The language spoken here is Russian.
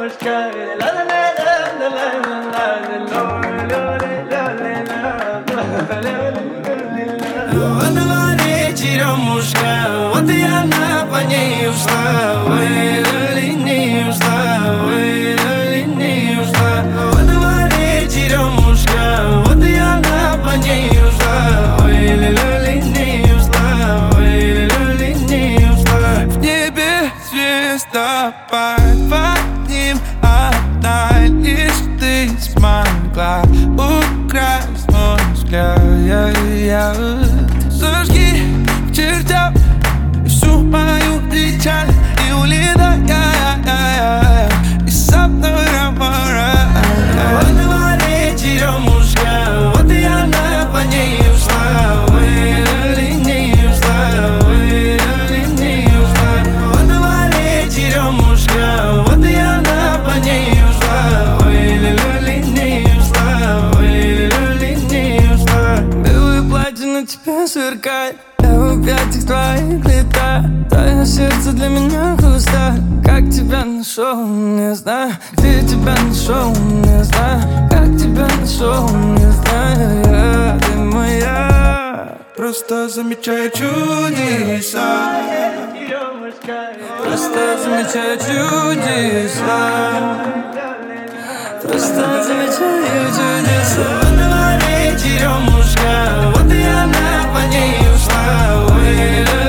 Она черемушка, вот и она по ней ушла. Ой, не ушла, ой, не ушла. Она черемушка, вот и она по ней ушла. Ой, не ушла, ой, не ушла. В небе звездопад, под ним одна лишь ты смогла украсть мой взгляд. Зажги к чертям всю мою печаль и улетай из самого. Она черемушка, вот и она по ней ушла. Ой, не ушла, ой, не ушла. Она черемушка, вот и она по ней ушла. Ой, не ушла, ой, не ушла. Белое платье на тебе сверкает, я в объятиях твоих летаю. Твое сердце для меня пусто. Как тебя нашел, не знаю. Где тебя нашел, не знаю. Как тебя нашел, не знаю. Ты моя. Просто замечаю чудеса. Просто замечаю чудеса. Просто замечаю чудеса. Она черемушка, вот и она по ней ушла. Ой,